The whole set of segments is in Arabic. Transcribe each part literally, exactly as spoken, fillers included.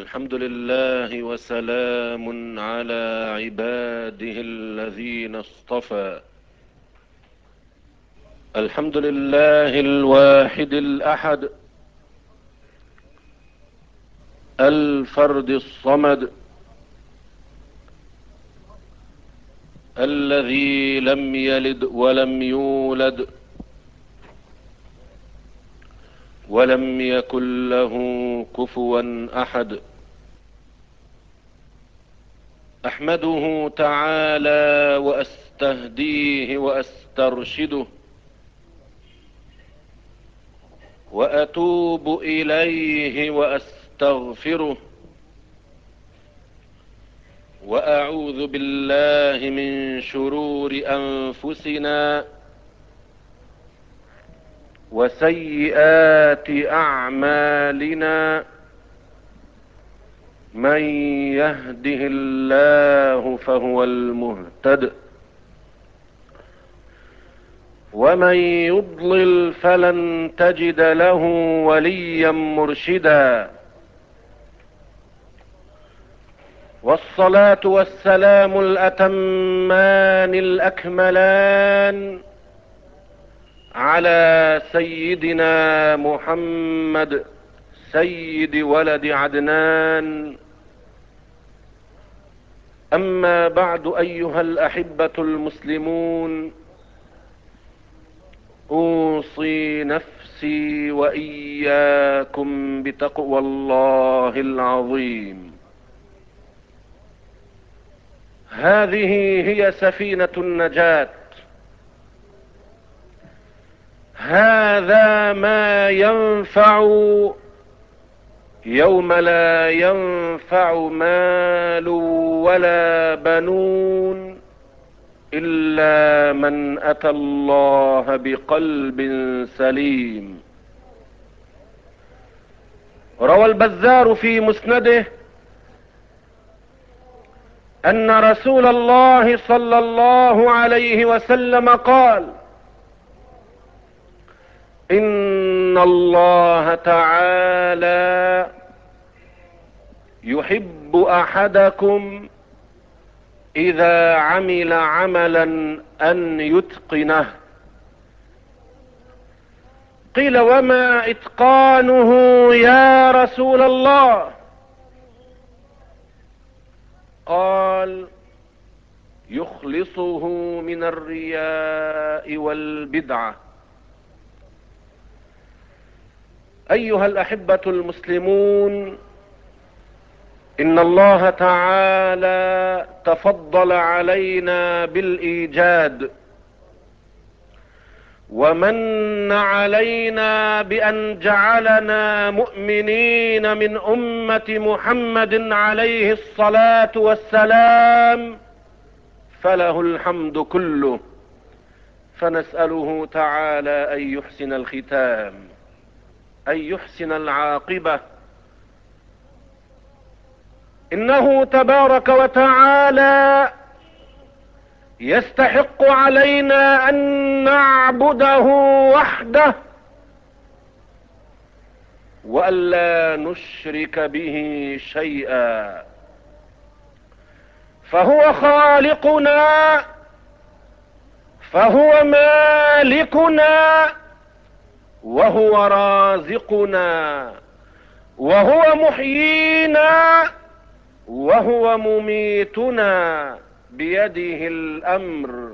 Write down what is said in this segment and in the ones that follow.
الحمد لله وسلام على عباده الذين اصطفى. الحمد لله الواحد الأحد الفرد الصمد الذي لم يلد ولم يولد ولم يكن له كفوا أحد. أحمده تعالى وأستهديه وأسترشده وأتوب إليه وأستغفره وأعوذ بالله من شرور أنفسنا وسيئات أعمالنا. من يهده الله فهو المهتد ومن يضلل فلن تجد له وليا مرشدا. والصلاة والسلام الأتمان الأكملان على سيدنا محمد سيد ولد عدنان. أما بعد أيها الأحبة المسلمون، أوصي نفسي وإياكم بتقوى الله العظيم. هذه هي سفينة النجاة، هذا ما ينفع يوم لا ينفع مال ولا بنون إلا من أتى الله بقلب سليم. روى البزار في مسنده أن رسول الله صلى الله عليه وسلم قال: إن الله تعالى يحب أحدكم إذا عمل عملا أن يتقنه. قيل: وما إتقانه يا رسول الله؟ قال: يخلصه من الرياء والبدعة. أيها الأحبة المسلمون، إن الله تعالى تفضل علينا بالإيجاد ومن علينا بأن جعلنا مؤمنين من أمة محمد عليه الصلاة والسلام، فله الحمد كله. فنسأله تعالى أن يحسن الختام، أن يحسن العاقبة. إنه تبارك وتعالى يستحق علينا أن نعبده وحده وألا نشرك به شيئا، فهو خالقنا، فهو مالكنا، وهو رازقنا، وهو محيينا، وهو مميتنا. بيده الأمر،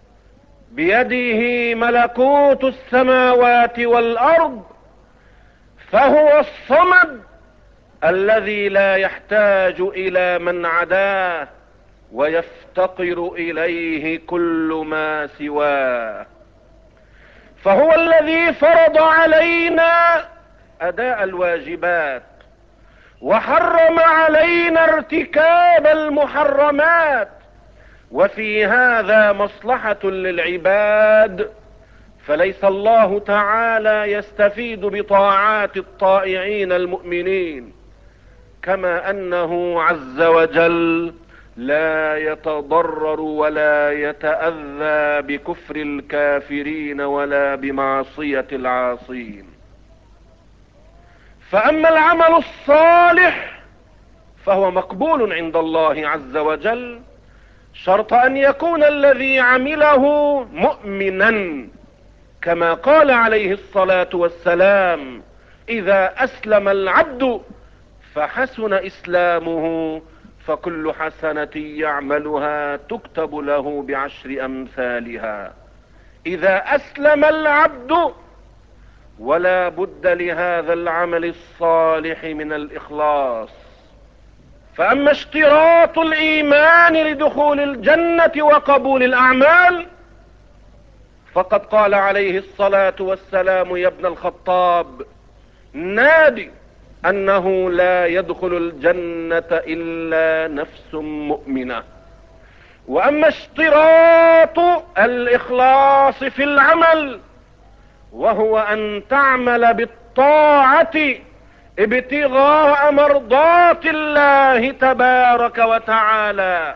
بيده ملكوت السماوات والأرض. فهو الصمد الذي لا يحتاج إلى من عداه ويفتقر إليه كل ما سواه. فهو الذي فرض علينا أداء الواجبات وحرم علينا ارتكاب المحرمات، وفي هذا مصلحة للعباد. فليس الله تعالى يستفيد بطاعات الطائعين المؤمنين، كما أنه عز وجل لا يتضرر ولا يتأذى بكفر الكافرين ولا بمعصية العاصين. فأما العمل الصالح فهو مقبول عند الله عز وجل، شرط ان يكون الذي عمله مؤمنا، كما قال عليه الصلاة والسلام: اذا اسلم العبد فحسن اسلامه فكل حسنة يعملها تكتب له بعشر امثالها. اذا اسلم العبد، ولا بد لهذا العمل الصالح من الاخلاص. فاما اشتراط الايمان لدخول الجنة وقبول الاعمال، فقد قال عليه الصلاة والسلام: يا ابن الخطاب، نادي انه لا يدخل الجنة الا نفس مؤمنة. واما اشتراط الاخلاص في العمل، وهو ان تعمل بالطاعة ابتغاء مرضات الله تبارك وتعالى،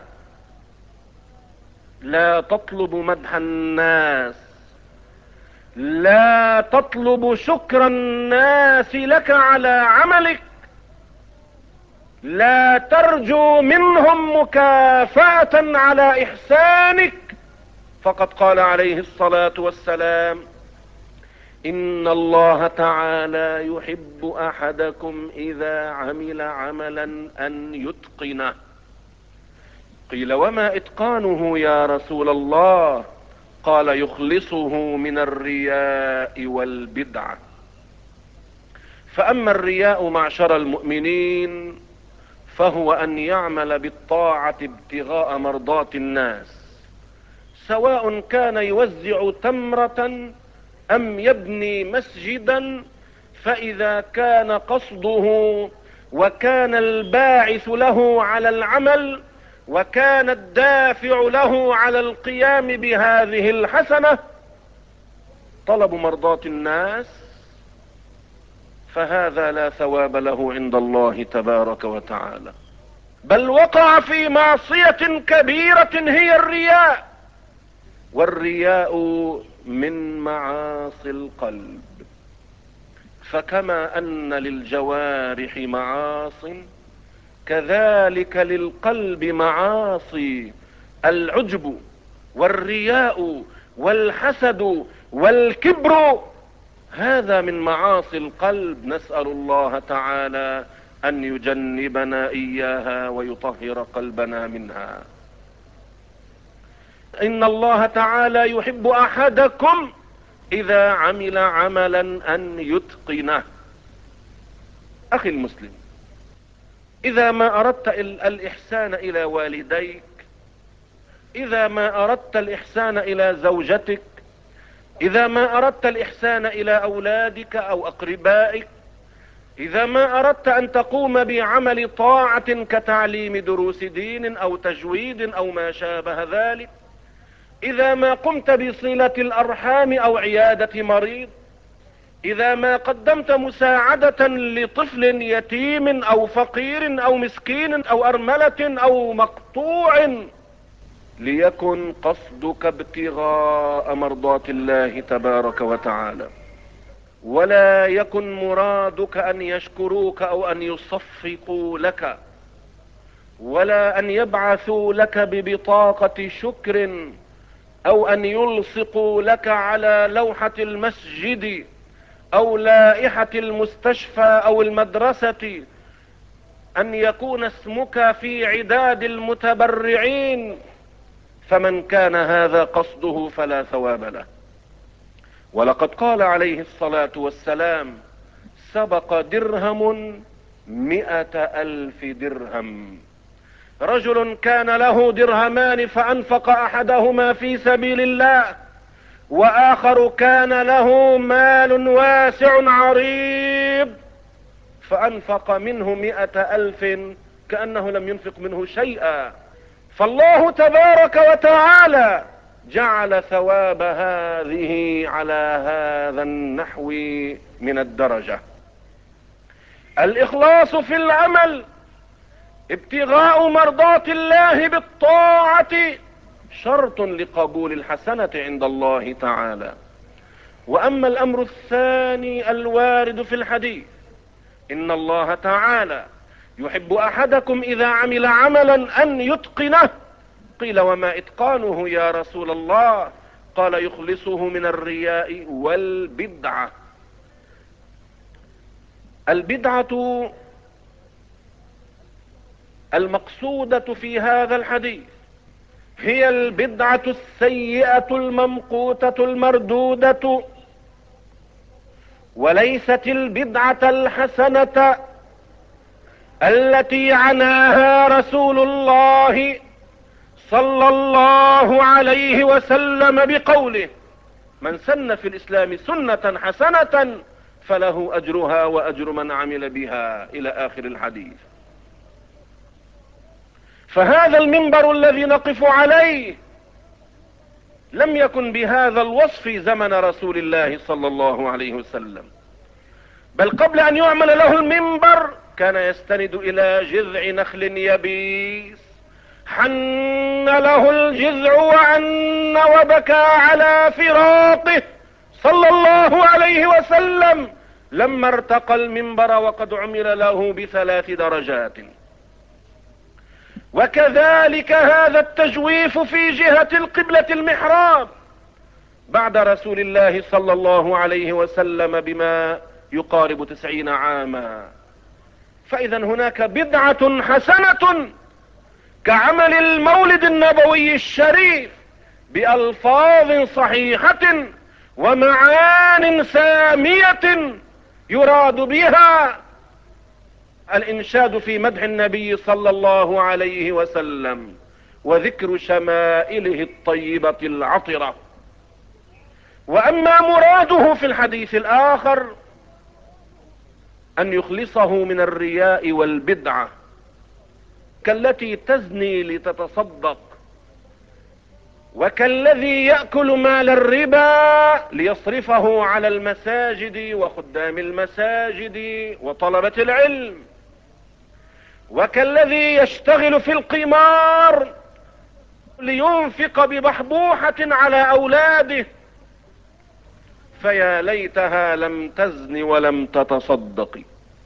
لا تطلب مدح الناس، لا تطلب شكر الناس لك على عملك، لا ترجو منهم مكافأة على احسانك. فقد قال عليه الصلاة والسلام: ان الله تعالى يحب احدكم اذا عمل عملا ان يتقنه. قيل: وما اتقانه يا رسول الله؟ قال: يخلصه من الرياء والبدعة. فاما الرياء معشر المؤمنين فهو ان يعمل بالطاعة ابتغاء مرضات الناس، سواء كان يوزع تمرة ام يبني مسجدا، فاذا كان قصده وكان الباعث له على العمل وكان الدافع له على القيام بهذه الحسنة طلب مرضات الناس، فهذا لا ثواب له عند الله تبارك وتعالى، بل وقع في معصية كبيرة هي الرياء. والرياء من معاصي القلب. فكما ان للجوارح معاصٍ، كذلك للقلب معاصي. العجب والرياء والحسد والكبر، هذا من معاصي القلب. نسأل الله تعالى ان يجنبنا اياها ويطهر قلبنا منها. ان الله تعالى يحب احدكم اذا عمل عملا ان يتقنه. اخي المسلم، اذا ما اردت الاحسان الى والديك، اذا ما اردت الاحسان الى زوجتك، اذا ما اردت الاحسان الى اولادك او اقربائك، اذا ما اردت ان تقوم بعمل طاعة كتعليم دروس دين او تجويد او ما شابه ذلك، اذا ما قمت بصلة الارحام او عيادة مريض، اذا ما قدمت مساعدة لطفل يتيم او فقير او مسكين او ارملة او مقطوع، ليكن قصدك ابتغاء مرضات الله تبارك وتعالى، ولا يكن مرادك ان يشكروك او ان يصفقوا لك، ولا ان يبعثوا لك ببطاقة شكر او ان يلصقوا لك على لوحة المسجد او لائحة المستشفى او المدرسة ان يكون اسمك في عداد المتبرعين. فمن كان هذا قصده فلا ثواب له. ولقد قال عليه الصلاة والسلام: سبق درهم مئة الف درهم. رجل كان له درهمان فانفق احدهما في سبيل الله، واخر كان له مال واسع عريض فانفق منه مئة الف كأنه لم ينفق منه شيئا. فالله تبارك وتعالى جعل ثواب هذه على هذا النحو من الدرجة. الاخلاص في العمل ابتغاء مرضات الله بالطاعة شرط لقبول الحسنة عند الله تعالى. واما الامر الثاني الوارد في الحديث، ان الله تعالى يحب احدكم اذا عمل عملا ان يتقنه. قيل وما اتقانه يا رسول الله؟ قال يخلصه من الرياء والبدعة. البدعة المقصودة في هذا الحديث هي البدعة السيئة الممقوتة المردودة، وليست البدعة الحسنة التي عناها رسول الله صلى الله عليه وسلم بقوله: من سن في الإسلام سنة حسنة فله أجرها وأجر من عمل بها، إلى آخر الحديث. فهذا المنبر الذي نقف عليه لم يكن بهذا الوصف زمن رسول الله صلى الله عليه وسلم، بل قبل أن يعمل له المنبر كان يستند إلى جذع نخل يبيس، حن له الجذع وعن وبكى على فراقه صلى الله عليه وسلم لما ارتقى المنبر وقد عمل له بثلاث درجات. وكذلك هذا التجويف في جهة القبلة المحراب بعد رسول الله صلى الله عليه وسلم بما يقارب تسعين عاما. فإذا هناك بدعة حسنة كعمل المولد النبوي الشريف بألفاظ صحيحة ومعان سامية يراد بها الإنشاد في مدح النبي صلى الله عليه وسلم وذكر شمائله الطيبة العطرة. وأما مراده في الحديث الآخر أن يخلصه من الرياء والبدعة، كالتي تزني لتتصدق، وكالذي يأكل مال الربا ليصرفه على المساجد وخدام المساجد وطلبة العلم، وكالذي يشتغل في القمار لينفق ببحبوحة على أولاده، فيا ليتها لم تزن ولم تتصدق.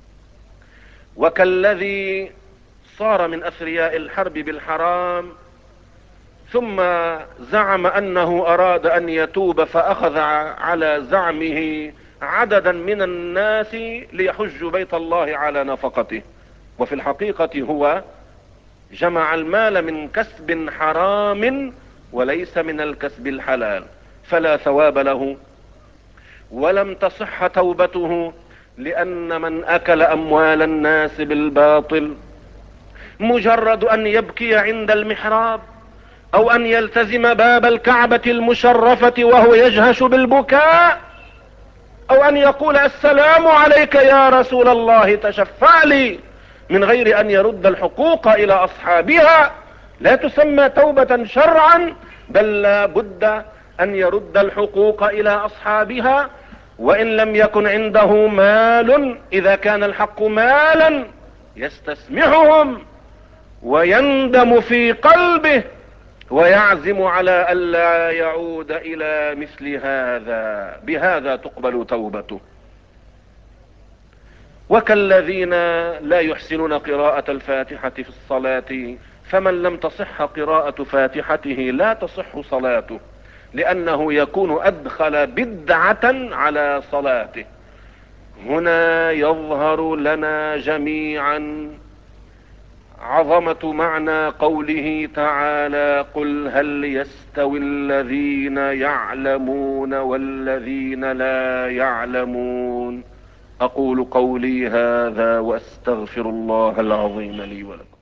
وكالذي صار من أثرياء الحرب بالحرام ثم زعم أنه أراد أن يتوب فأخذ على زعمه عددا من الناس ليحجوا بيت الله على نفقته، وفي الحقيقة هو جمع المال من كسب حرام وليس من الكسب الحلال، فلا ثواب له ولم تصح توبته، لأن من أكل أموال الناس بالباطل مجرد أن يبكي عند المحراب أو أن يلتزم باب الكعبة المشرفة وهو يجهش بالبكاء، أو أن يقول السلام عليك يا رسول الله تشفع لي من غير أن يرد الحقوق إلى أصحابها، لا تسمى توبة شرعا، بل لا بد أن يرد الحقوق إلى أصحابها. وإن لم يكن عنده مال، إذا كان الحق مالا يستسمحهم ويندم في قلبه ويعزم على ألا يعود إلى مثل هذا، بهذا تقبل توبته. وكالذين لا يحسنون قراءة الفاتحة في الصلاة، فمن لم تصح قراءة فاتحته لا تصح صلاته، لأنه يكون أدخل بدعة على صلاته. هنا يظهر لنا جميعا عظمة معنى قوله تعالى: قل هل يستوي الذين يعلمون والذين لا يعلمون. أقول قولي هذا وأستغفر الله العظيم لي ولكم.